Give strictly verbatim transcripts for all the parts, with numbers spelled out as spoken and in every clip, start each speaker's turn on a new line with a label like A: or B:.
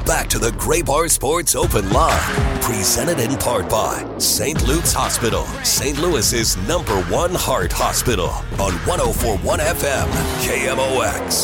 A: back to the Gray Bar Sports Open Line, presented in part by Saint Luke's Hospital, Saint Louis's number one heart hospital, on one oh four point one F M, K M O X.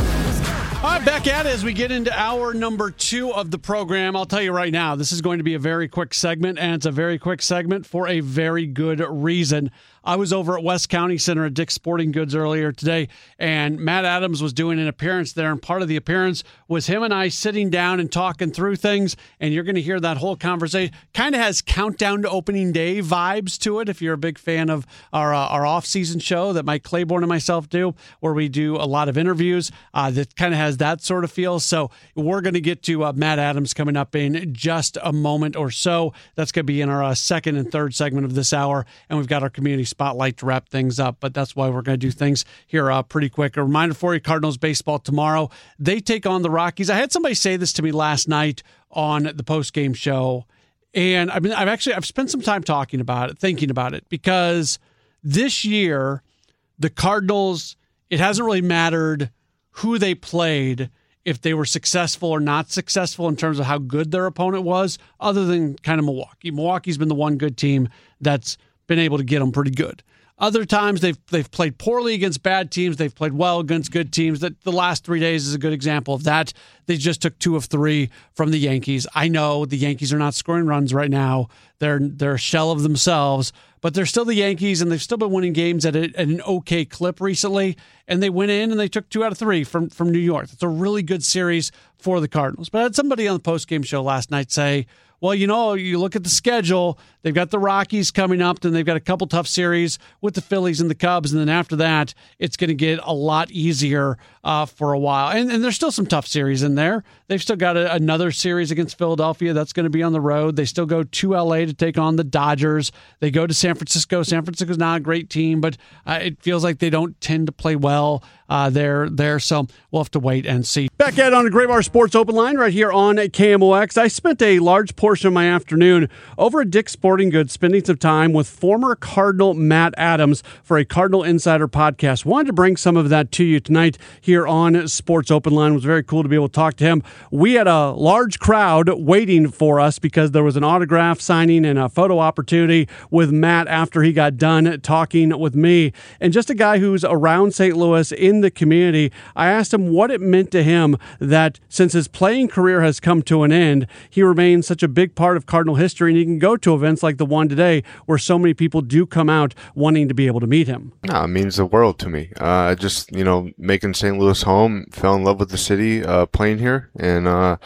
B: All right, back at it as we get into hour number two of the program. I'll tell you right now, this is going to be a very quick segment, and it's a very quick segment for a very good reason. I was over at West County Center at Dick's Sporting Goods earlier today, and Matt Adams was doing an appearance there, and part of the appearance was him and I sitting down and talking through things, and you're going to hear that whole conversation. Kind of has Countdown to Opening Day vibes to it, if you're a big fan of our uh, our off-season show that Mike Claiborne and myself do, where we do a lot of interviews. Uh, that kind of has that sort of feel. So we're going to get to uh, Matt Adams coming up in just a moment or so. That's going to be in our uh, second and third segment of this hour, and we've got our community spotlight to wrap things up, but that's why we're going to do things here uh, pretty quick. A reminder for you, Cardinals baseball tomorrow. They take on the Rockies. I had somebody say this to me last night on the post-game show, and I mean, I've actually I've spent some time talking about it, thinking about it, because this year, the Cardinals, it hasn't really mattered who they played, if they were successful or not successful in terms of how good their opponent was, other than kind of Milwaukee. Milwaukee's been the one good team that's been able to get them pretty good. Other times they've they've played poorly against bad teams. They've played well against good teams. That the last three days is a good example of that. They just took two of three from the Yankees. I know the Yankees are not scoring runs right now. They're they're a shell of themselves, but they're still the Yankees, and they've still been winning games at, a, at an okay clip recently. And they went in and they took two out of three from, from New York. It's a really good series for the Cardinals. But I had somebody on the postgame show last night say, well, you know, you look at the schedule, they've got the Rockies coming up, then they've got a couple tough series with the Phillies and the Cubs, and then after that, it's going to get a lot easier uh, for a while. And, and there's still some tough series in there. They've still got a, another series against Philadelphia that's going to be on the road. They still go to L A to take on the Dodgers. They go to San Francisco. San Francisco's not a great team, but uh, it feels like they don't tend to play well uh, there, there. So we'll have to wait and see. Back at it on the Gray Bar Sports Open Line right here on K M O X. I spent a large portion of my afternoon over at Dick's Sporting Goods spending some time with former Cardinal Matt Adams for a Cardinal Insider podcast. Wanted to bring some of that to you tonight here on Sports Open Line. It was very cool to be able to talk to him. We had a large crowd waiting for us because there was an autograph signing and a photo opportunity with Matt after he got done talking with me. And just a guy who's around Saint Louis in the community, I asked him what it meant to him that since his playing career has come to an end, he remains such a big part of Cardinal history, and he can go to events like the one today where so many people do come out wanting to be able to meet him.
C: No, it means the world to me. Uh, just, you know, making Saint Louis home, fell in love with the city, uh, playing here, and uh,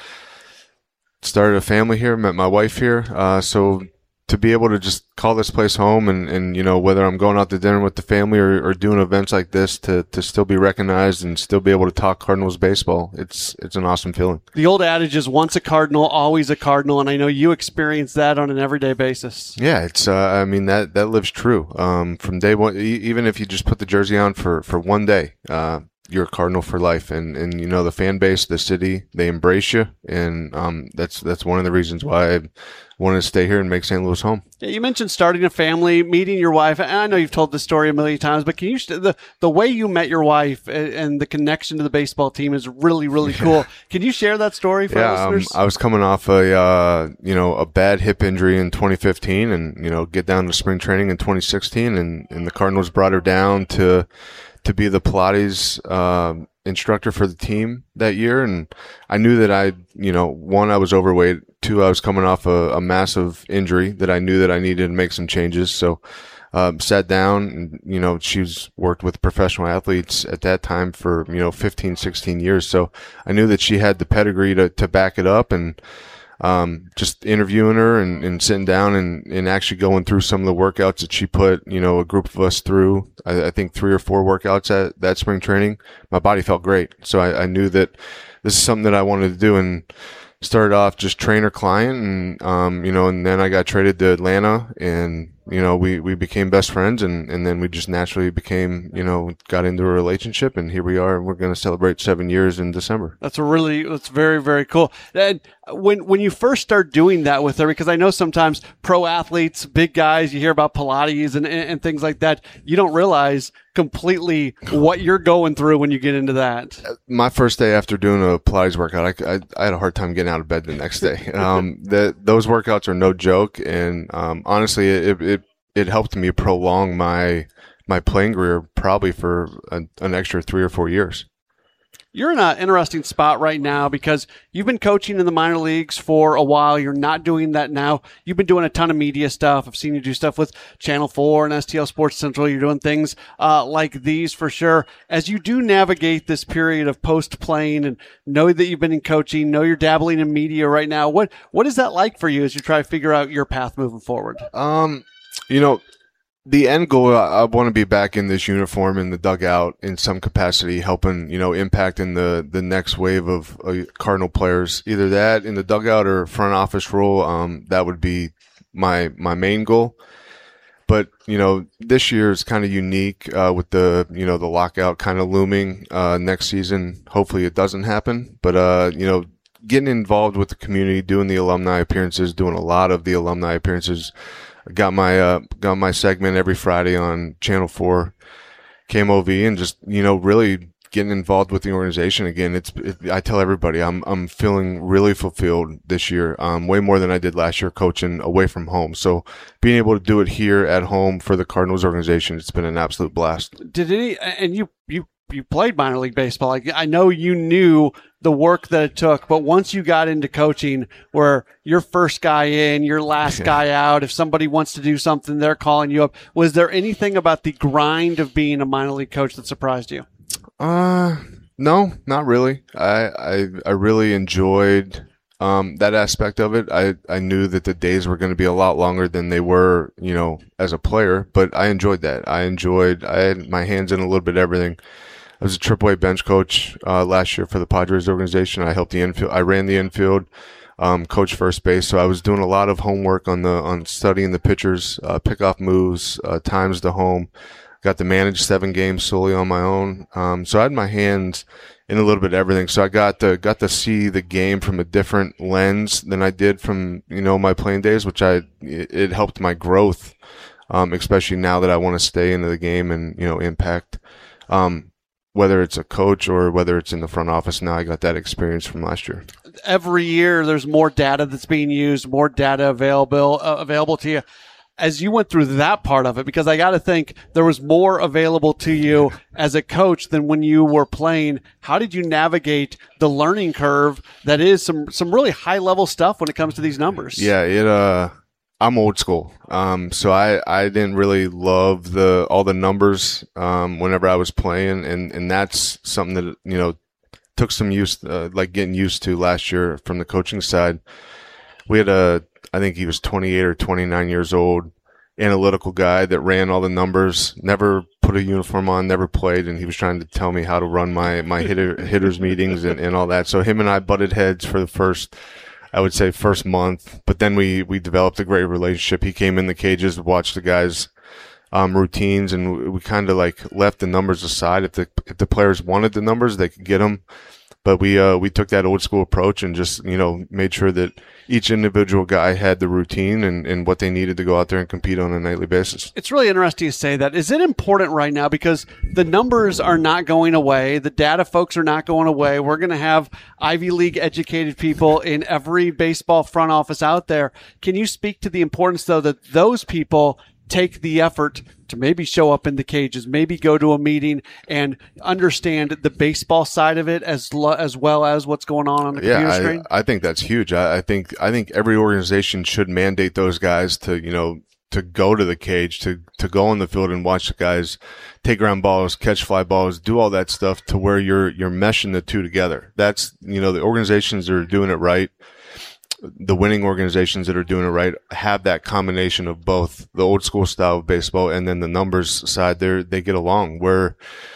C: started a family here, met my wife here. Uh, so to be able to just call this place home and, and you know, whether I'm going out to dinner with the family or, or doing events like this, to, to still be recognized and still be able to talk Cardinals baseball, it's it's an awesome feeling.
B: The old adage is once a Cardinal, always a Cardinal, and I know you experience that on an everyday basis.
C: Yeah, it's uh, I mean, that, that lives true. Um, from day one, e- even if you just put the jersey on for, for one day, uh, you're a Cardinal for life. And, and, you know, the fan base, the city, they embrace you. And um, that's that's one of the reasons why I wanted to stay here and make Saint Louis home.
B: Yeah, you mentioned starting a family, meeting your wife. I know you've told this story a million times, but can you the the way you met your wife and, and the connection to the baseball team is really, really cool. Yeah. Can you share that story for
C: yeah,
B: our listeners?
C: Um, I was coming off a uh, you know a bad hip injury in twenty fifteen, and you know get down to spring training in twenty sixteen, and, and the Cardinals brought her down to to be the Pilates uh, instructor for the team that year. And I knew that I, you know, one, I was overweight. Two, I was coming off a, a massive injury that I knew that I needed to make some changes. So, um, sat down and, you know, she's worked with professional athletes at that time for, you know, fifteen, sixteen years. So I knew that she had the pedigree to, to back it up. And, Um, just interviewing her and, and sitting down and, and actually going through some of the workouts that she put, you know, a group of us through, I, I think three or four workouts at that spring training, my body felt great. So I, I knew that this is something that I wanted to do, and started off just trainer client. And, um, you know, and then I got traded to Atlanta, and you know, we, we became best friends, and, and then we just naturally became, you know, got into a relationship, and here we are. We're going to celebrate seven years in December.
B: That's a really, that's very, very cool. And when, when you first start doing that with her, because I know sometimes pro athletes, big guys, you hear about Pilates and, and, and things like that, you don't realize completely what you're going through when you get into that.
C: My first day after doing a Pilates workout, I, I, I had a hard time getting out of bed the next day. Um, the, those workouts are no joke. And, um, honestly, it, it, it helped me prolong my, my playing career probably for a, an extra three or four years.
B: You're in an interesting spot right now because you've been coaching in the minor leagues for a while. You're not doing that now. You've been doing a ton of media stuff. I've seen you do stuff with Channel four and S T L Sports Central. You're doing things uh, like these for sure. As you do navigate this period of post-playing and know that you've been in coaching, know you're dabbling in media right now, what what is that like for you as you try to figure out your path moving forward? Um,
C: you know, the end goal, I, I want to be back in this uniform in the dugout in some capacity, helping, you know, impacting the, the next wave of uh, Cardinal players. Either that in the dugout or front office role. Um, that would be my, my main goal. But, you know, this year is kind of unique, uh, with the, you know, the lockout kind of looming, uh, next season. Hopefully it doesn't happen. But, uh, you know, getting involved with the community, doing the alumni appearances, doing a lot of the alumni appearances. Got my uh, got my segment every Friday on Channel four, K M O V, and just, you know, really getting involved with the organization again. It's it, I tell everybody I'm I'm feeling really fulfilled this year, um, way more than I did last year coaching away from home. So being able to do it here at home for the Cardinals organization, it's been an absolute blast.
B: Did any and you you you played minor league baseball? Like, I know you knew the work that it took, but once you got into coaching where you're first guy in, you're last guy out, if somebody wants to do something, they're calling you up. Was there anything about the grind of being a minor league coach that surprised you?
C: Uh, no, not really. I, I, I really enjoyed, um, that aspect of it. I, I knew that the days were going to be a lot longer than they were, you know, as a player, but I enjoyed that. I enjoyed, I had my hands in a little bit of everything. I was a triple A bench coach uh, last year for the Padres organization. I helped the infield. I ran the infield, um, coached first base. So I was doing a lot of homework on the on studying the pitchers, uh, pickoff moves, uh, times to home. Got to manage seven games solely on my own. Um, so I had my hands in a little bit of everything. So I got to got to see the game from a different lens than I did from, you know, my playing days, which I it, it helped my growth, um, especially now that I want to stay into the game and, you know, impact. Um, Whether it's a coach or whether it's in the front office, now I got that experience from last year.
B: Every year there's more data that's being used, more data available uh, available to you. As you went through that part of it, because I got to think there was more available to you as a coach than when you were playing. How did you navigate the learning curve that is some, some really high level stuff when it comes to these numbers?
C: Yeah, it, uh, I'm old school. Um, so I, I didn't really love the, all the numbers, um, whenever I was playing. And, and that's something that, you know, took some use, uh, like getting used to last year from the coaching side. We had a, I think he was twenty-eight or twenty-nine years old, analytical guy that ran all the numbers, never put a uniform on, never played. And he was trying to tell me how to run my, my hitter, hitters meetings and, and all that. So him and I butted heads for the first, I would say first month, but then we, we developed a great relationship. He came in the cages, watched the guys, um, routines, and we, we kind of like left the numbers aside. If the, if the players wanted the numbers, they could get them. But we, uh, we took that old school approach and just, you know, made sure that each individual guy had the routine and, and what they needed to go out there and compete on a nightly basis.
B: It's really interesting to say that. Is it important right now because the numbers are not going away? The data folks are not going away. We're going to have Ivy League educated people in every baseball front office out there. Can you speak to the importance, though, that those people take the effort to maybe show up in the cages, maybe go to a meeting and understand the baseball side of it as lo- as well as what's going on on the
C: yeah,
B: computer
C: I,
B: screen?
C: I think that's huge. I, I think I think every organization should mandate those guys to, you know, to go to the cage, to to go on the field and watch the guys take ground balls, catch fly balls, do all that stuff to where you're you're meshing the two together. That's, you know, the organizations that are doing it right. The winning organizations that are doing it right have that combination of both the old school style of baseball and then the numbers side. They they get along. Where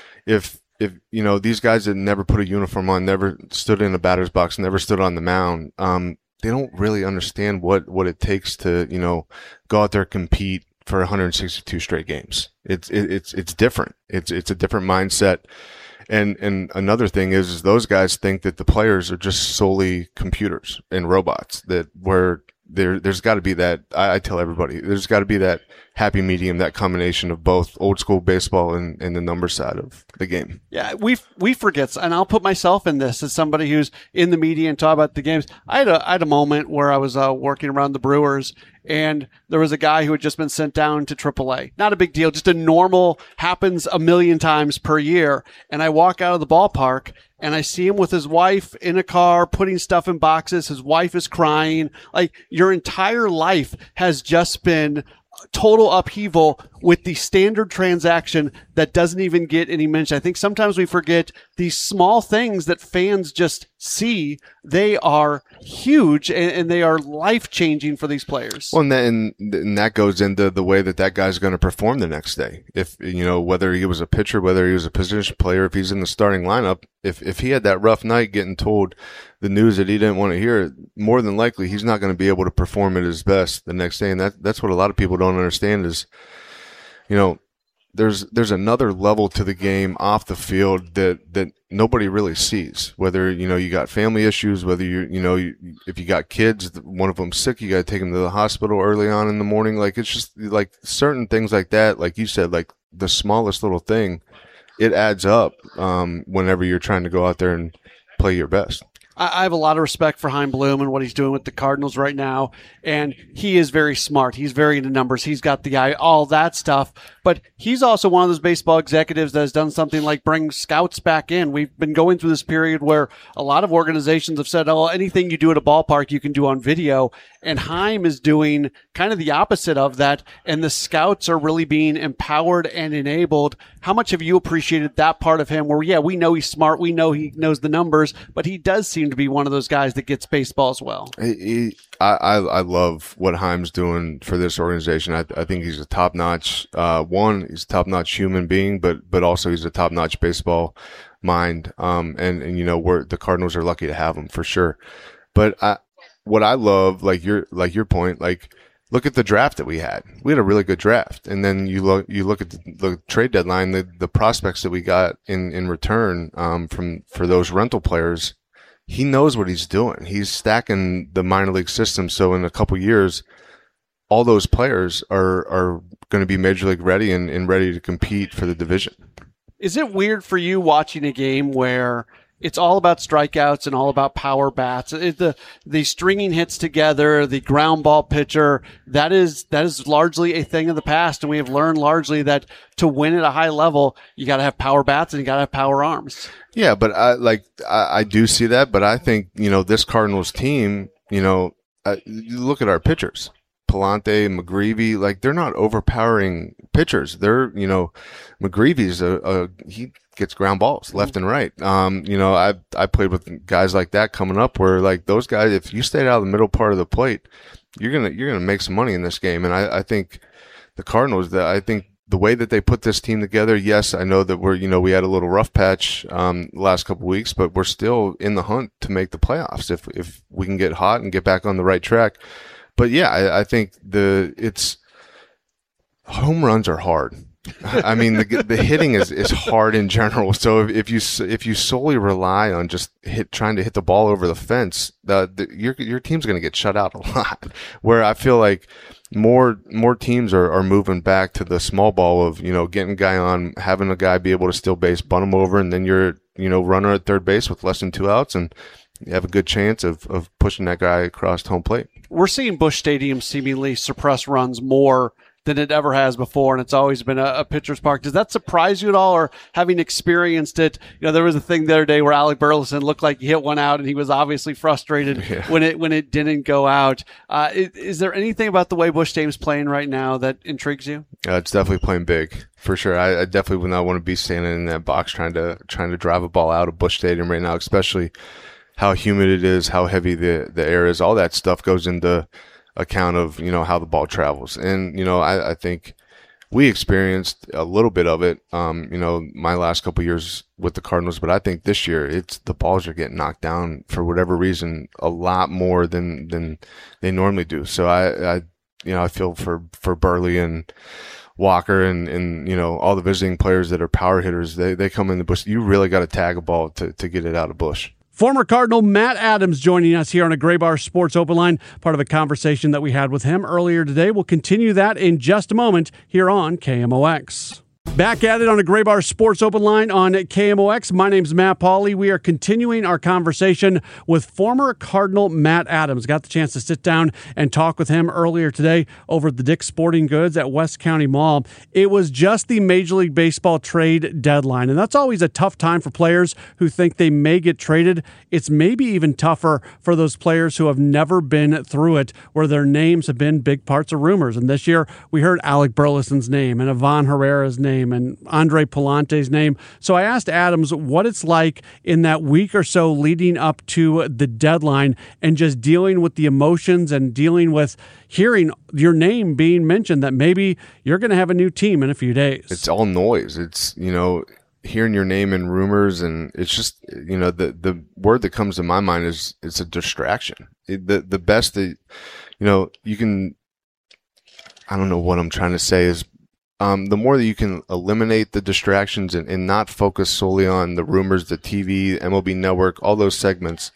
C: if if you know these guys that never put a uniform on, never stood in a batter's box, never stood on the mound, um, they don't really understand what what it takes to, you know, go out there, compete for one hundred sixty-two straight games. It's it, it's it's different. It's it's a different mindset. And and another thing is, is those guys think that the players are just solely computers and robots. That where there there's got to be that. I, I tell everybody there's got to be that happy medium, that combination of both old school baseball and, and the number side of the game.
B: Yeah, we we forget, and I'll put myself in this as somebody who's in the media and talk about the games. I had a I had a moment where I was uh, working around the Brewers, and there was a guy who had just been sent down to triple A. Not a big deal, just a normal, happens a million times per year. And I walk out of the ballpark, and I see him with his wife in a car putting stuff in boxes. His wife is crying. Like, your entire life has just been total upheaval with the standard transaction that doesn't even get any mention. I think sometimes we forget these small things that fans just see. They are huge, and, and they are life-changing for these players.
C: Well, and that, and, and that goes into the way that that guy's going to perform the next day. If, you know, whether he was a pitcher, whether he was a position player, if he's in the starting lineup, if, if he had that rough night getting told the news that he didn't want to hear, more than likely he's not going to be able to perform at his best the next day. And that that's what a lot of people don't understand is, you know, there's there's another level to the game off the field that, that nobody really sees. Whether, you know, you got family issues, whether you you know you, if you got kids, one of them sick, you got to take them to the hospital early on in the morning. Like, it's just like certain things like that. Like you said, like the smallest little thing, it adds up um, whenever you're trying to go out there and play your best.
B: I have a lot of respect for Chaim Bloom and what he's doing with the Cardinals right now. And he is very smart. He's very into numbers. He's got the eye, all that stuff. But he's also one of those baseball executives that has done something like bring scouts back in. We've been going through this period where a lot of organizations have said, oh, anything you do at a ballpark, you can do on video. And Chaim is doing kind of the opposite of that. And the scouts are really being empowered and enabled. How much have you appreciated that part of him where, yeah, we know he's smart. We know he knows the numbers, but he does seem to be one of those guys that gets baseball as well.
C: He, I, I, I love what Chaim's doing for this organization. I, I think he's a top-notch, uh, one, he's a top-notch human being, but, but also he's a top-notch baseball mind. Um, and, and, you know, we're, the Cardinals are lucky to have him for sure. But I, what I love, like your, like your point, like, look at the draft that we had. We had a really good draft. And then you look, you look at the, the trade deadline, the, the prospects that we got in, in return, um, from, for those rental players. He knows what he's doing. He's stacking the minor league system. So in a couple years, all those players are, are going to be major league ready and, and ready to compete for the division.
B: Is it weird for you watching a game where it's all about strikeouts and all about power bats? It, the the stringing hits together, the ground ball pitcher, that is that is largely a thing of the past, and we have learned largely that to win at a high level, you got to have power bats and you got to have power arms.
C: Yeah, but I like I, I do see that, but I think, you know, this Cardinals team, you know, uh, you look at our pitchers, Palante, McGreevy, like they're not overpowering pitchers. They're, you know, McGreevy's a, a he gets ground balls left and right. Um, you know, I I played with guys like that coming up where like those guys, if you stayed out of the middle part of the plate, you're gonna you're gonna make some money in this game. And I, I think the Cardinals, that I think the way that they put this team together, yes, I know that we're, you know, we had a little rough patch um the last couple of weeks, but we're still in the hunt to make the playoffs if if we can get hot and get back on the right track. But yeah, I, I think the it's home runs are hard. I mean, the the hitting is, is hard in general. So if, if you if you solely rely on just hit trying to hit the ball over the fence, the, the your your team's going to get shut out a lot. Where I feel like more more teams are, are moving back to the small ball of, you know, getting a guy on, having a guy be able to steal base, bunt him over, and then you're, you know, runner at third base with less than two outs, and you have a good chance of, of pushing that guy across home plate. We're
B: seeing Busch Stadium seemingly suppress runs more than it ever has before, and it's always been a, a pitcher's park. Does that surprise you at all, or having experienced it? You know, there was a thing the other day where Alec Burleson looked like he hit one out, and he was obviously frustrated yeah. when it when it didn't go out. Uh, is, is there anything about the way Busch Stadium's playing right now that intrigues you?
C: Uh, it's definitely playing big, for sure. I, I definitely would not want to be standing in that box trying to trying to drive a ball out of Busch Stadium right now, especially how humid it is, how heavy the, the air is. All that stuff goes into account of, you know, how the ball travels. And, you know, I, I think we experienced a little bit of it, um, you know, my last couple of years with the Cardinals, but I think this year it's the balls are getting knocked down for whatever reason a lot more than, than they normally do. So I, I, you know, I feel for, for Burley and Walker and, and, you know, all the visiting players that are power hitters, they, they come in the Busch. You really got to tag a ball to, to get it out of Busch.
B: Former Cardinal Matt Adams joining us here on a Graybar Sports Open Line, part of a conversation that we had with him earlier today. We'll continue that in just a moment here on K M O X. Back at it on a Graybar Sports Open Line on K M O X. My name's Matt Pauley. We are continuing our conversation with former Cardinal Matt Adams. Got the chance to sit down and talk with him earlier today over at the Dick's Sporting Goods at West County Mall. It was just the Major League Baseball trade deadline, and that's always a tough time for players who think they may get traded. It's maybe even tougher for those players who have never been through it, where their names have been big parts of rumors. And this year, we heard Alec Burleson's name and Ivan Herrera's name and Andre Palante's name. So I asked Adams what it's like in that week or so leading up to the deadline and just dealing with the emotions and dealing with hearing your name being mentioned that maybe you're going to have a new team in a few days.
C: It's all noise. It's, you know, hearing your name in rumors, and it's just, you know, the, the word that comes to my mind is it's a distraction. It, the, the best that, you know, you can, I don't know what I'm trying to say is, Um, the more that you can eliminate the distractions and, and not focus solely on the rumors, the T V, M L B Network, all those segments,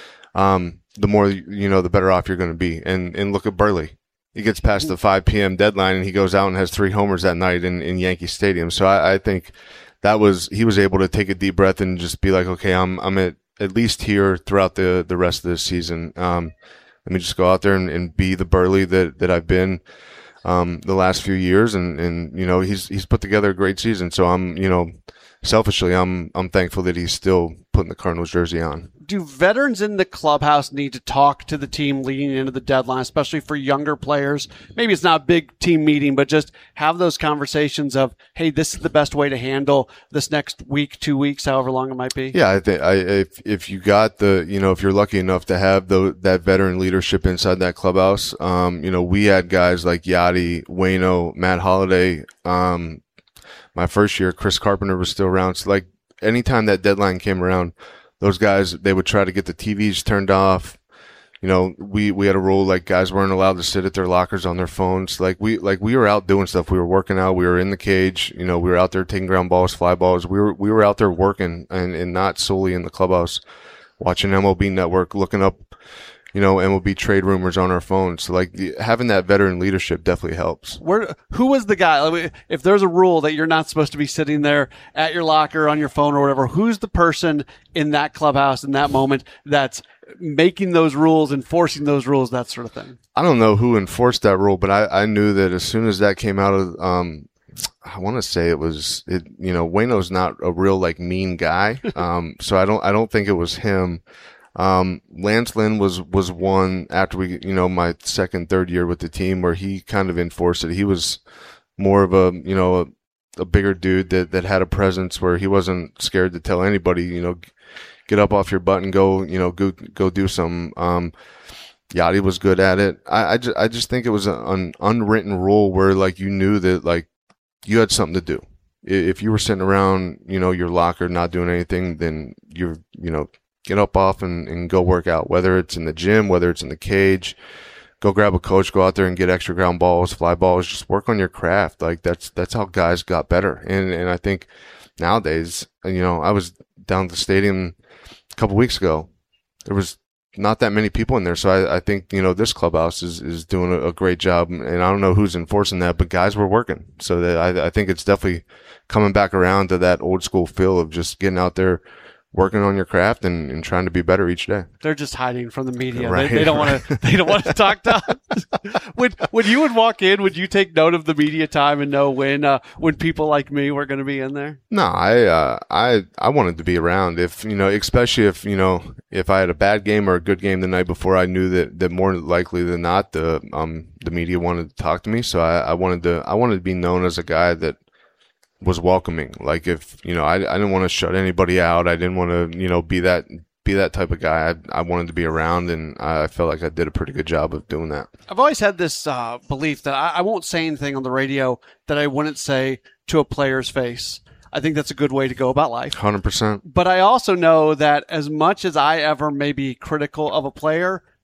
C: um, the more, you know, the better off you're going to be. And, and look at Burley. He gets past the five p.m. deadline and he goes out and has three homers that night in, in Yankee Stadium. So I, I think that was, he was able to take a deep breath and just be like, okay, I'm, I'm at, at least here throughout the, the rest of this season. Um, let me just go out there and, and be the Burley that, that I've been Um, the last few years, and, and, you know, he's, he's put together a great season. So I'm, you know, selfishly, I'm, I'm thankful that he's still putting the Cardinals jersey on.
B: Do veterans in the clubhouse need to talk to the team leading into the deadline, especially for younger players? Maybe it's not a big team meeting, but just have those conversations of, hey, this is the best way to handle this next week, two weeks, however long it might be.
C: Yeah, I think I, if if you got the, you know, if you're lucky enough to have the, that veteran leadership inside that clubhouse, um, you know, we had guys like Yachty, Waino, Matt Holliday. Um, my first year, Chris Carpenter was still around. So like anytime that deadline came around, those guys, they would try to get the T Vs turned off. You know, we, we had a rule like guys weren't allowed to sit at their lockers on their phones. Like we, like we were out doing stuff. We were working out. We were in the cage. You know, we were out there taking ground balls, fly balls. We were, we were out there working and, and not solely in the clubhouse, watching M L B Network, looking up, you know, M L B trade rumors on our phones. So like having that veteran leadership definitely helps.
B: Where, who was the guy? I mean, if there's a rule that you're not supposed to be sitting there at your locker on your phone or whatever, who's the person in that clubhouse in that moment that's making those rules, enforcing those rules, that sort of thing?
C: I don't know who enforced that rule, but I, I knew that as soon as that came out of, um, I want to say it was, it, you know, Waino's not a real like mean guy. Um, so I don't, I don't think it was him. Um, Lance Lynn was, was one after we, you know, my second, third year with the team where he kind of enforced it. He was more of a, you know, a, a bigger dude that, that had a presence where he wasn't scared to tell anybody, you know, get up off your butt and go, you know, go, go do some. Um, Yachty was good at it. I, I just, I just think it was an unwritten rule where like you knew that like you had something to do. If you were sitting around, you know, your locker not doing anything, then you're, you know, get up off and, and go work out, whether it's in the gym, whether it's in the cage, go grab a coach, go out there and get extra ground balls, fly balls, just work on your craft. Like that's, that's how guys got better. And, and I think nowadays, you know, I was down at the stadium a couple weeks ago. There was not that many people in there. So I, I think, you know, this clubhouse is, is doing a, a great job, and I don't know who's enforcing that, but guys were working. So that I, I think it's definitely coming back around to that old school feel of just getting out there, working on your craft and, and trying to be better each day.
B: They're just hiding from the media.
C: Right,
B: they, they don't
C: right.
B: want to. They don't want to talk to us. when when you would walk in, would you take note of the media time and know when uh, when people like me were going to be in there?
C: No, I uh, I I wanted to be around. If you know, especially if you know, if I had a bad game or a good game the night before, I knew that, that more likely than not the um the media wanted to talk to me. So I, I wanted to I wanted to be known as a guy that was welcoming. Like if, you know, I, I didn't want to shut anybody out. I didn't want to, you know, be that, be that type of guy. I, I wanted to be around, and I felt like I did a pretty good job of doing that.
B: I've always had this uh, belief that I, I won't say anything on the radio that I wouldn't say to a player's face. I think that's a good way to go about life.
C: one hundred percent.
B: But I also know that as much as I ever may be critical of a player,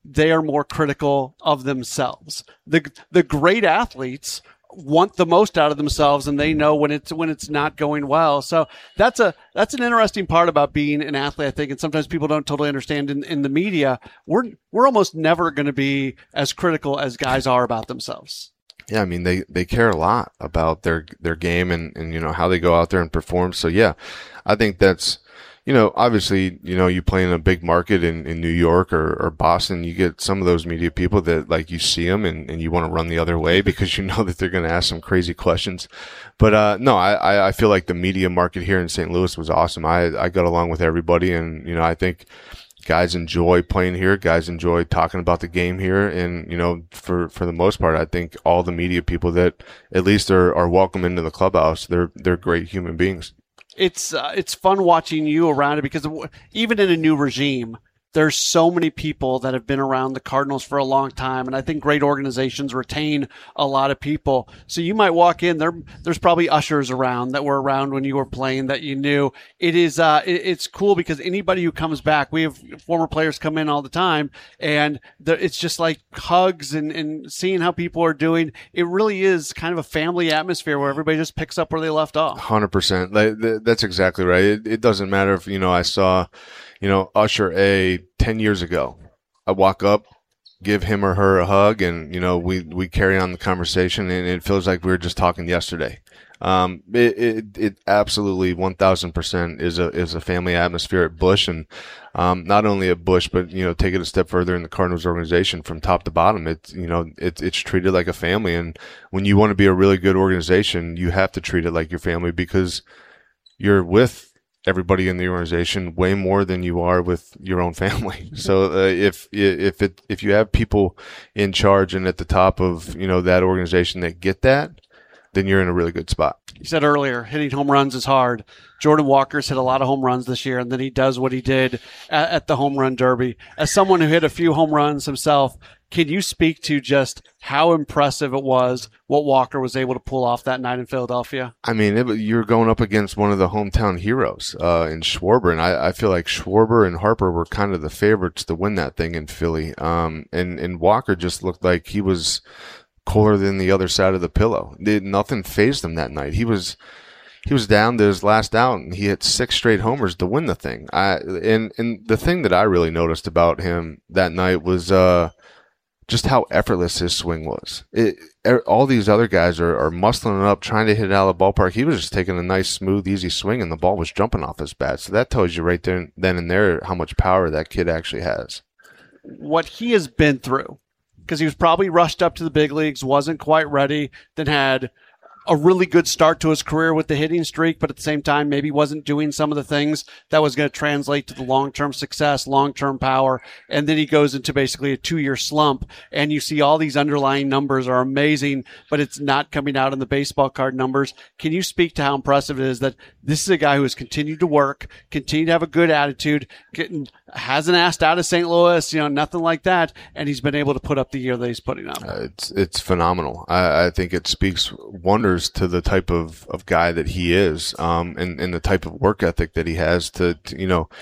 B: they are more critical of themselves. The the great athletes want the most out of themselves, and they know when it's when it's not going well. So that's a that's an interesting part about being an athlete, I think, and sometimes people don't totally understand in, in the media. We're we're almost never going to be as critical as guys are about themselves.
C: Yeah, I mean, they, they care a lot about their their game and, and, you know, how they go out there and perform. So, yeah, I think that's, you know, obviously, you know, you play in a big market in, in New York or, or Boston, you get some of those media people that, like, you see them and, and you want to run the other way because you know that they're going to ask some crazy questions. But, uh, no, I, I feel like the media market here in Saint Louis was awesome. I, I got along with everybody, and, you know, I think guys enjoy playing here. Guys enjoy talking about the game here. And, you know, for, for the most part, I think all the media people that at least are, are welcome into the clubhouse, they're, they're great human beings.
B: It's uh, it's fun watching you around it because even in a new regime, there's so many people that have been around the Cardinals for a long time, and I think great organizations retain a lot of people. So you might walk in there. There's probably ushers around that were around when you were playing that you knew. It is uh, it, it's cool because anybody who comes back, we have former players come in all the time, and the, it's just like hugs and, and seeing how people are doing. It really is kind of a family atmosphere where everybody just picks up where they left off.
C: one hundred percent. Like, that's exactly right. It, it doesn't matter if, you know, I saw, you know, Usher A ten years ago. I walk up, give him or her a hug, and, you know, we, we carry on the conversation, and it feels like we were just talking yesterday. Um, it, it, it absolutely one thousand percent is a, is a family atmosphere at Busch, and, um, not only at Busch, but, you know, take it a step further in the Cardinals organization from top to bottom. It's, you know, it, it's treated like a family. And when you want to be a really good organization, you have to treat it like your family because you're with everybody in the organization way more than you are with your own family. So uh, if if it if you have people in charge and at the top of, you know, that organization that get that, then you're in a really good spot.
B: You said earlier, hitting home runs is hard. Jordan Walker's hit a lot of home runs this year, and then he does what he did at, at the home run derby. As someone who hit a few home runs himself, can you speak to just how impressive it was what Walker was able to pull off that night in Philadelphia?
C: I mean, it, you're going up against one of the hometown heroes uh, in Schwarber, and I, I feel like Schwarber and Harper were kind of the favorites to win that thing in Philly. Um, and, and Walker just looked like he was cooler than the other side of the pillow. It, nothing fazed him that night. He was he was down to his last out, and he hit six straight homers to win the thing. I and and the thing that I really noticed about him that night was uh, just how effortless his swing was. It, all these other guys are, are muscling it up, trying to hit it out of the ballpark. He was just taking a nice, smooth, easy swing, and the ball was jumping off his bat. So that tells you right there, then and there, how much power that kid actually has.
B: What he has been through, because he was probably rushed up to the big leagues, wasn't quite ready, then had a really good start to his career with the hitting streak, but at the same time, maybe wasn't doing some of the things that was going to translate to the long-term success, long-term power. And then he goes into basically a two-year slump, and you see all these underlying numbers are amazing, but it's not coming out in the baseball card numbers. Can you speak to how impressive it is that this is a guy who has continued to work, continued to have a good attitude, getting, hasn't asked out of Saint Louis, you know, nothing like that, and he's been able to put up the year that he's putting up?
C: Uh, it's it's phenomenal. I, I think it speaks wonders to the type of, of guy that he is, um, and, and the type of work ethic that he has to, to, you know,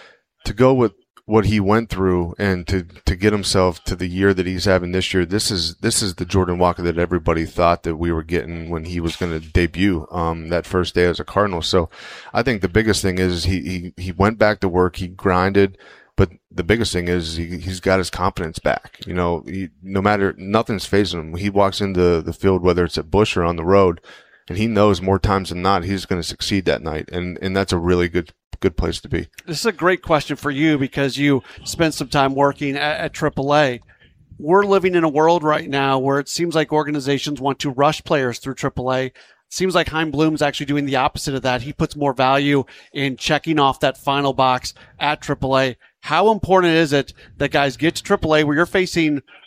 C: to go with what he went through and to, to get himself to the year that he's having this year. This is, this is the Jordan Walker that everybody thought that we were getting when he was going to debut, um, that first day as a Cardinal. So I think the biggest thing is he, he, he went back to work, he grinded. But the biggest thing is he, he's got his confidence back. You know, he, no matter, nothing's facing him. He walks into the field, whether it's at Busch or on the road, and he knows more times than not he's going to succeed that night. And, and that's a really good good place to be.
B: This is a great question for you because you spent some time working at, at triple A. We're living in a world right now where it seems like organizations want to rush players through triple A. Seems like Chaim Bloom's actually doing the opposite of that. He puts more value in checking off that final box at triple A. How important is it that guys get to triple A where you're facing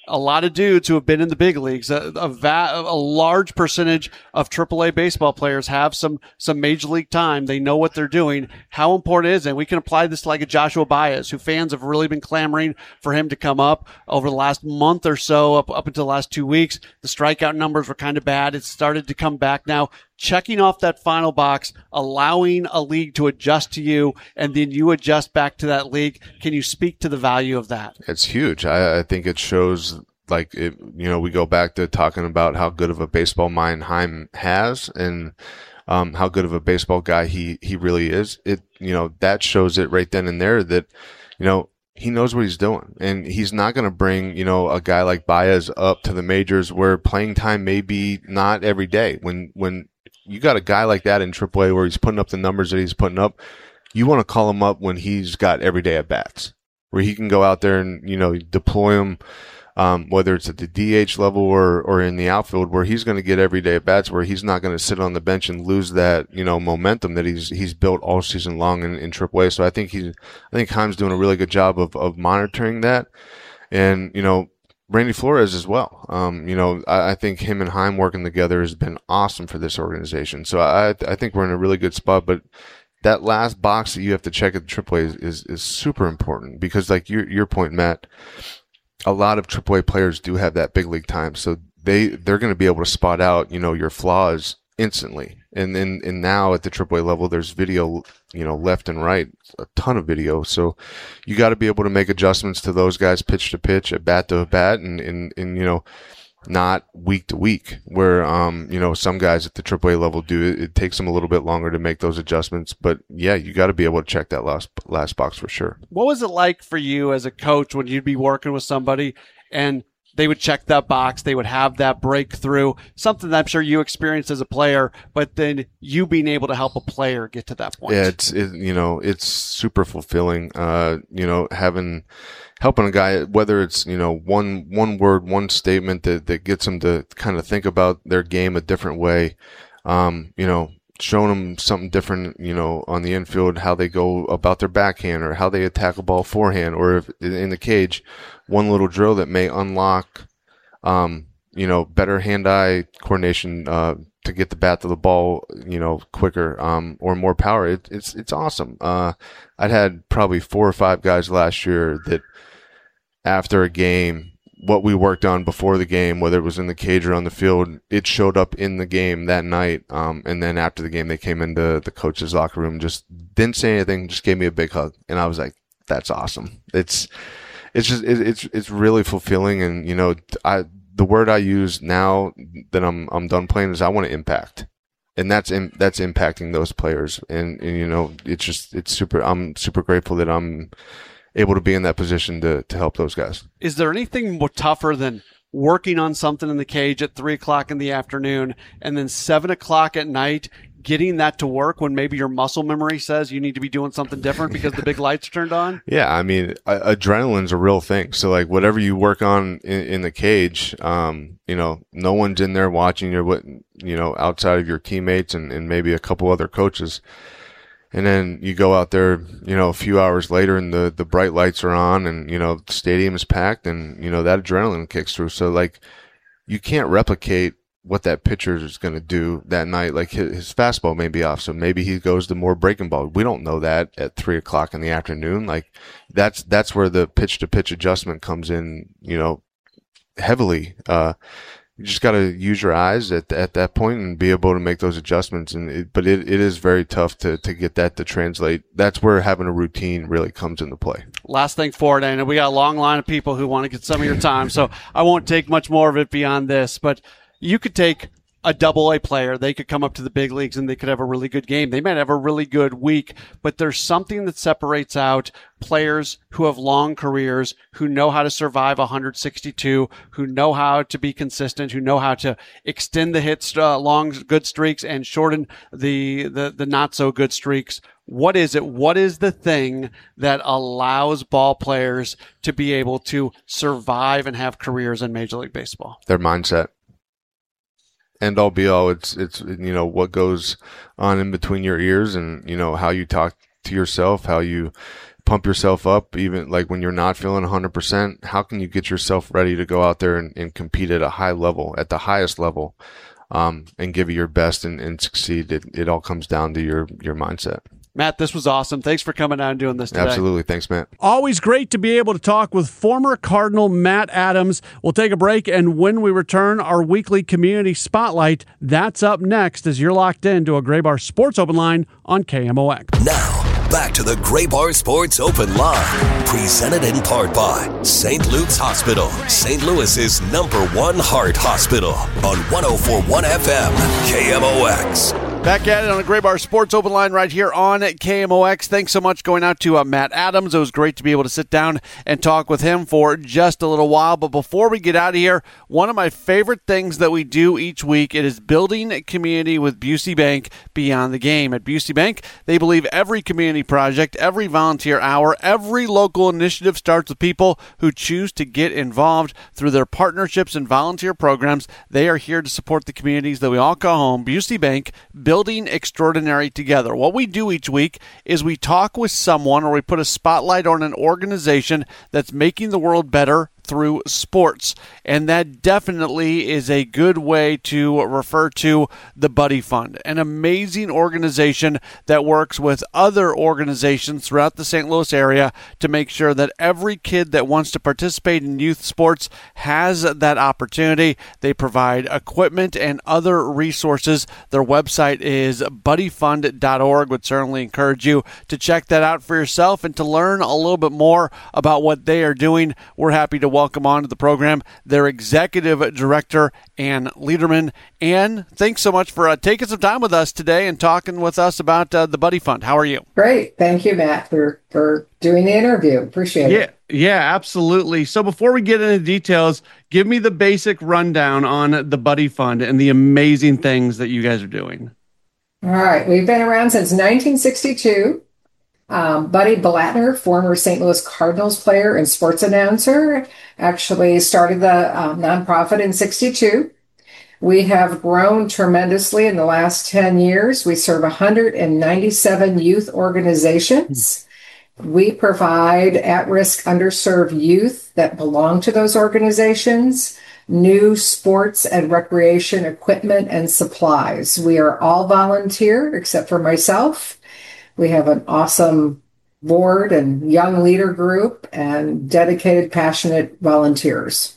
B: a lot of dudes who have been in the big leagues, a, a, va- a large percentage of triple A baseball players have some some major league time. They know what they're doing. How important is it? And we can apply this to like a Joshua Baez, who fans have really been clamoring for him to come up over the last month or so, up, up until the last two weeks. The strikeout numbers were kind of bad. It started to come back now. Checking off that final box, allowing a league to adjust to you, and then you adjust back to that league. Can you speak to the value of that?
C: It's huge. I, I think it shows, like, it, you know, we go back to talking about how good of a baseball mind Chaim has, and um, how good of a baseball guy he, he really is. It, you know, that shows it right then and there that, you know, he knows what he's doing, and he's not going to bring, you know, a guy like Baez up to the majors where playing time may be not every day. When, when, you got a guy like that in triple A where he's putting up the numbers that he's putting up, you want to call him up when he's got everyday at-bats, where he can go out there and, you know, deploy him, um, whether it's at the D H level or, or in the outfield, where he's going to get everyday at-bats, where he's not going to sit on the bench and lose that, you know, momentum that he's he's built all season long in, in triple A. So I think he's, I think Chaim's doing a really good job of, of monitoring that. And, you know, Randy Flores as well. Um, you know, I, I think him and Chaim working together has been awesome for this organization. So I, I think we're in a really good spot. But that last box that you have to check at the triple A is, is, is super important because, like your your point, Matt, a lot of triple A players do have that big league time, so they they're going to be able to spot out, you know, your flaws instantly. And then and now at the triple A level, there's video, you know, left and right, a ton of video. So you got to be able to make adjustments to those guys pitch to pitch, at bat to bat, and, and, and, you know, not week to week where, um, you know, some guys at the triple A level do it. It takes them a little bit longer to make those adjustments. But yeah, you got to be able to check that last, last box for sure.
B: What was it like for you as a coach when you'd be working with somebody and they would check that box, they would have that breakthrough, something that I'm sure you experienced as a player, but then you being able to help a player get to that point?
C: Yeah, it's, it, you know, it's super fulfilling, uh, you know, having, helping a guy, whether it's, you know, one, one word, one statement that, that gets them to kind of think about their game a different way, um, you know, showing them something different, you know, on the infield, how they go about their backhand or how they attack a ball forehand, or if in the cage, one little drill that may unlock, um, you know, better hand-eye coordination, uh, to get the bat to the ball, you know, quicker, um, or more power. It, it's, it's awesome. Uh, I'd had probably four or five guys last year that after a game, what we worked on before the game, whether it was in the cage or on the field, it showed up in the game that night. Um, and then after the game, they came into the coach's locker room, just didn't say anything, just gave me a big hug. And I was like, that's awesome. It's, it's just, it, it's, it's really fulfilling. And, you know, I, the word I use now that I'm, I'm done playing is I want to impact. And that's, in, that's impacting those players. And, and, you know, it's just, it's super, I'm super grateful that I'm able to be in that position to, to help those guys.
B: Is there anything more tougher than working on something in the cage at three o'clock in the afternoon and then seven o'clock at night, getting that to work when maybe your muscle memory says you need to be doing something different because the big lights are turned on?
C: Yeah. I mean, a- adrenaline's a real thing. So like whatever you work on in, in the cage, um, you know, no one's in there watching your, you know, outside of your teammates and, and maybe a couple other coaches. And then you go out there, you know, a few hours later and the, the bright lights are on and, you know, the stadium is packed and, you know, that adrenaline kicks through. So, like, you can't replicate what that pitcher is going to do that night. Like, his, his fastball may be off, so maybe he goes to more breaking ball. We don't know that at three o'clock in the afternoon. Like, that's that's where the pitch-to-pitch adjustment comes in, you know, heavily. Uh You just got to use your eyes at at that point and be able to make those adjustments. And it, but it, it is very tough to to get that to translate. That's where having a routine really comes into play.
B: Last thing for it, and we got a long line of people who want to get some of your time, so I won't take much more of it beyond this. But you could take a double A player, they could come up to the big leagues and they could have a really good game. They might have a really good week, but there's something that separates out players who have long careers, who know how to survive one sixty-two, who know how to be consistent, who know how to extend the hits, uh, long good streaks and shorten the, the, the not so good streaks. What is it? What is the thing that allows ball players to be able to survive and have careers in Major League Baseball?
C: Their mindset. End all be all, it's, it's, you know, what goes on in between your ears and, you know, how you talk to yourself, how you pump yourself up, even like when you're not feeling one hundred percent? How can you get yourself ready to go out there and, and compete at a high level, at the highest level, um, and give it your best and, and succeed? It, it all comes down to your, your mindset.
B: Matt, this was awesome. Thanks for coming out and doing this today.
C: Absolutely. Thanks, Matt.
B: Always great to be able to talk with former Cardinal Matt Adams. We'll take a break, and when we return, our weekly community spotlight. That's up next as you're locked into a Graybar Sports Open Line on K M O X.
A: Now, back to the Graybar Sports Open Line, presented in part by Saint Luke's Hospital, Saint Louis's number one heart hospital, on one oh four point one F M, K M O X.
B: Back at it on the Graybar Sports Open Line right here on K M O X. Thanks so much going out to uh, Matt Adams. It was great to be able to sit down and talk with him for just a little while. But before we get out of here, one of my favorite things that we do each week, it is building a community with Busey Bank beyond the game. At Busey Bank, they believe every community project, every volunteer hour, every local initiative starts with people who choose to get involved through their partnerships and volunteer programs. They are here to support the communities that we all call home. Busey Bank, building extraordinary together. What we do each week is we talk with someone, or we put a spotlight on an organization that's making the world better through sports. And that definitely is a good way to refer to the Buddy Fund, an amazing organization that works with other organizations throughout the Saint Louis area to make sure that every kid that wants to participate in youth sports has that opportunity. They provide equipment and other resources. Their website is buddy fund dot org. Would certainly encourage you to check that out for yourself and to learn a little bit more about what they are doing. We're happy to welcome on to the program their executive director, Ann Lederman. Ann, thanks so much for uh, taking some time with us today and talking with us about uh, the Buddy Fund. How are you?
D: Great. Thank you, Matt, for, for doing the interview. Appreciate
B: yeah,
D: it.
B: Yeah, absolutely. So before we get into details, give me the basic rundown on the Buddy Fund and the amazing things that you guys are doing.
D: All right. We've been around since nineteen sixty-two. Um, Buddy Blattner, former Saint Louis Cardinals player and sports announcer, actually started the um, nonprofit in sixty-two. We have grown tremendously in the last ten years. We serve one hundred ninety-seven youth organizations. We provide at-risk, underserved youth that belong to those organizations new sports and recreation equipment and supplies. We are all volunteer except for myself. We have an awesome board and young leader group and dedicated, passionate volunteers.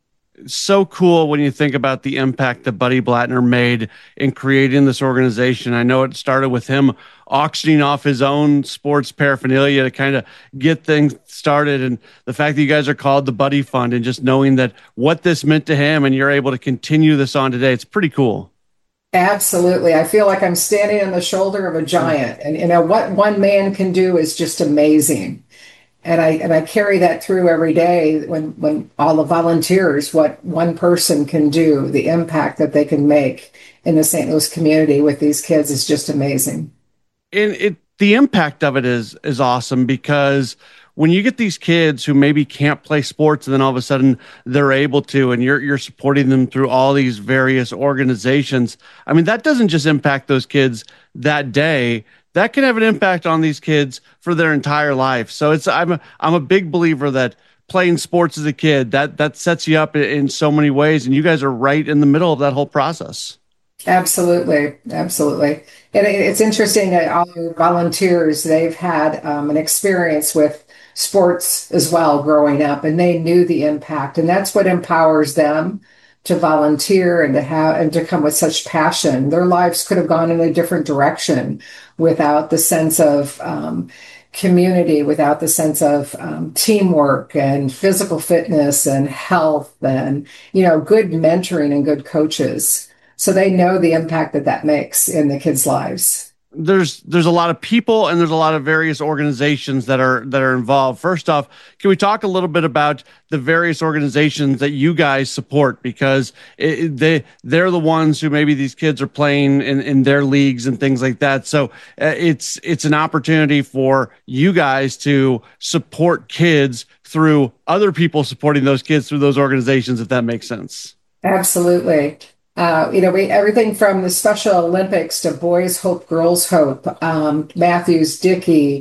B: So cool when you think about the impact that Buddy Blattner made in creating this organization. I know it started with him auctioning off his own sports paraphernalia to kind of get things started. And the fact that you guys are called the Buddy Fund and just knowing that what this meant to him and you're able to continue this on today, it's pretty cool.
D: Absolutely. I feel like I'm standing on the shoulder of a giant, and you know what one man can do is just amazing. And I and I carry that through every day when, when all the volunteers, what one person can do, the impact that they can make in the Saint Louis community with these kids is just amazing.
B: And it the impact of it is is awesome, because when you get these kids who maybe can't play sports and then all of a sudden they're able to, and you're you're supporting them through all these various organizations, I mean, that doesn't just impact those kids that day. That can have an impact on these kids for their entire life. So it's I'm a, I'm a big believer that playing sports as a kid, that that sets you up in, in so many ways, and you guys are right in the middle of that whole process.
D: Absolutely. Absolutely. And it's interesting that all the volunteers, they've had um, an experience with sports as well growing up, and they knew the impact, and that's what empowers them to volunteer and to have and to come with such passion. Their lives could have gone in a different direction without the sense of um, community, without the sense of um, teamwork and physical fitness and health and, you know, good mentoring and good coaches. So they know the impact that that makes in the kids' lives.
B: There's there's a lot of people and there's a lot of various organizations that are that are involved. First off, can we talk a little bit about the various organizations that you guys support? Because it, they they're the ones who maybe these kids are playing in, in their leagues and things like that. So uh, it's it's an opportunity for you guys to support kids through other people supporting those kids through those organizations, if that makes sense.
D: Absolutely. Uh, you know, we everything from the Special Olympics to Boys Hope, Girls Hope, um, Matthews Dickey,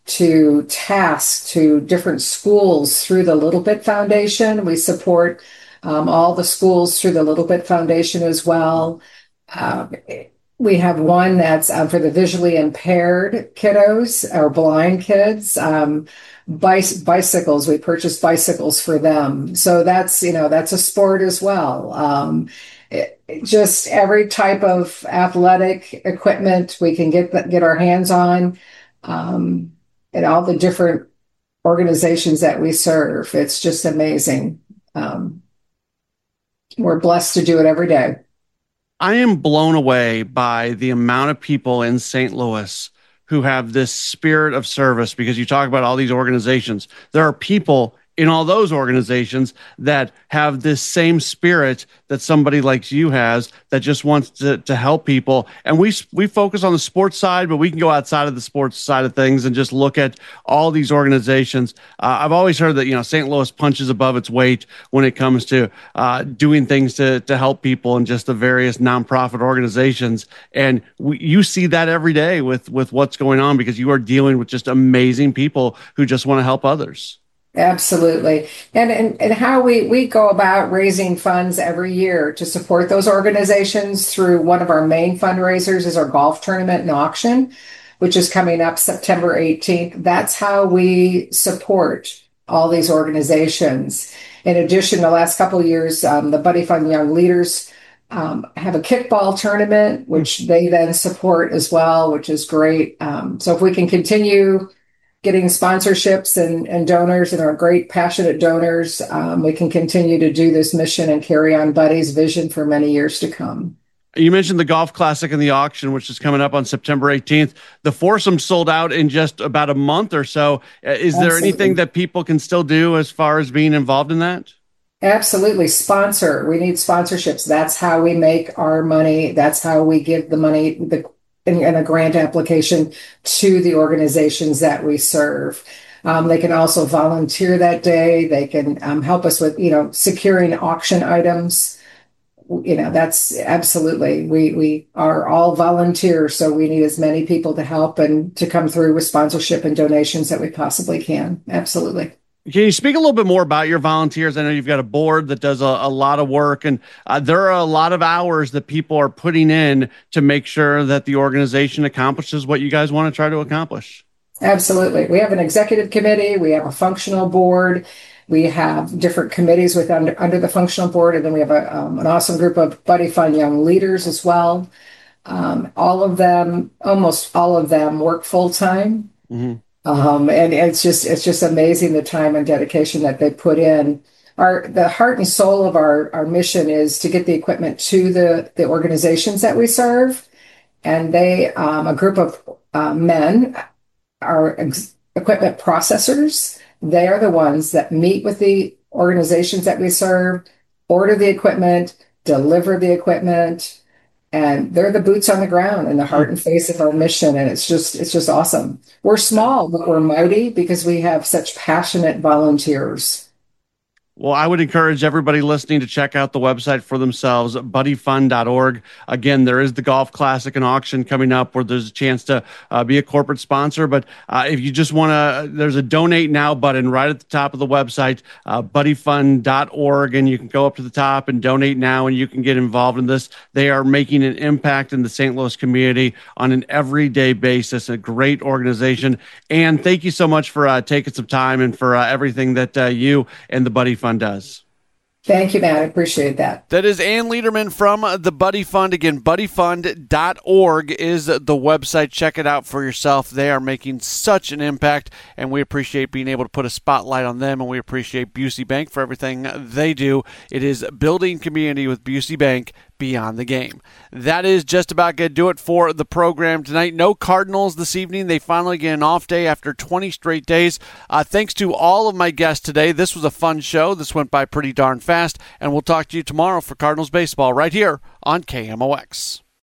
D: to tasks to different schools through the Little Bit Foundation. We support um, all the schools through the Little Bit Foundation as well. Uh, we have one that's um, for the visually impaired kiddos or blind kids. Um, bicy- bicycles, we purchase bicycles for them. So that's, you know, that's a sport as well. Um, it, just every type of athletic equipment we can get get our hands on, um, and all the different organizations that we serve. It's just amazing. Um, we're blessed to do it every day.
B: I am blown away by the amount of people in Saint Louis who have this spirit of service, because you talk about all these organizations. There are people in all those organizations that have this same spirit that somebody like you has, that just wants to, to help people. And we we focus on the sports side, but we can go outside of the sports side of things and just look at all these organizations. Uh, I've always heard that, you know, Saint Louis punches above its weight when it comes to uh, doing things to, to help people and just the various nonprofit organizations. And we, you see that every day with, with what's going on, because you are dealing with just amazing people who just want to help others.
D: Absolutely. And, and and how we, we go about raising funds every year to support those organizations through one of our main fundraisers is our golf tournament and auction, which is coming up September eighteenth. That's how we support all these organizations. In addition, the last couple of years, um, the Buddy Fund Young Leaders um, have a kickball tournament, which they then support as well, which is great. Um, so if we can continue getting sponsorships and, and donors and our great passionate donors, um, we can continue to do this mission and carry on Buddy's vision for many years to come.
B: You mentioned the Golf Classic and the auction, which is coming up on September eighteenth. The foursome sold out in just about a month or so. Is Absolutely. There anything that people can still do as far as being involved in that?
D: Absolutely. Sponsor. We need sponsorships. That's how we make our money. That's how we give the money, the in, in a grant application to the organizations that we serve. Um, they can also volunteer that day. They can um, help us with, you know, securing auction items. You know, that's absolutely, we, we are all volunteers. So we need as many people to help and to come through with sponsorship and donations that we possibly can. Absolutely.
B: Can you speak a little bit more about your volunteers? I know you've got a board that does a, a lot of work, and uh, there are a lot of hours that people are putting in to make sure that the organization accomplishes what you guys want to try to accomplish.
D: Absolutely. We have an executive committee. We have a functional board. We have different committees with under, under the functional board, and then we have a, um, an awesome group of Buddy Fund Young Leaders as well. Um, all of them, almost all of them, work full time. Mm-hmm. Um, and it's just it's just amazing the time and dedication that they put in. Our the heart and soul of our, our mission is to get the equipment to the, the organizations that we serve. And they, um, a group of uh, men, are ex- equipment processors. They are the ones that meet with the organizations that we serve, order the equipment, deliver the equipment, and they're the boots on the ground and the heart and face of our mission. And it's just, it's just awesome. We're small, but we're mighty because we have such passionate volunteers.
B: Well, I would encourage everybody listening to check out the website for themselves, buddy fund dot org. Again, there is the Golf Classic and auction coming up where there's a chance to uh, be a corporate sponsor. But uh, if you just want to, there's a donate now button right at the top of the website, uh, buddy fund dot org, and you can go up to the top and donate now, and you can get involved in this. They are making an impact in the Saint Louis community on an everyday basis, a great organization. And thank you so much for uh, taking some time and for uh, everything that uh, you and the Buddy Fund does.
D: Thank you, Matt. I appreciate that.
B: That is Ann Lederman from the Buddy Fund. Again, buddy fund dot org is the website. Check it out for yourself. They are making such an impact, and we appreciate being able to put a spotlight on them, and we appreciate Busey Bank for everything they do. It is building community with Busey Bank beyond the game. That is just about going to do it for the program tonight. No Cardinals this evening. They finally get an off day after twenty straight days. Uh, thanks to all of my guests today. This was a fun show. This went by pretty darn fast, and we'll talk to you tomorrow for Cardinals baseball right here on K M O X.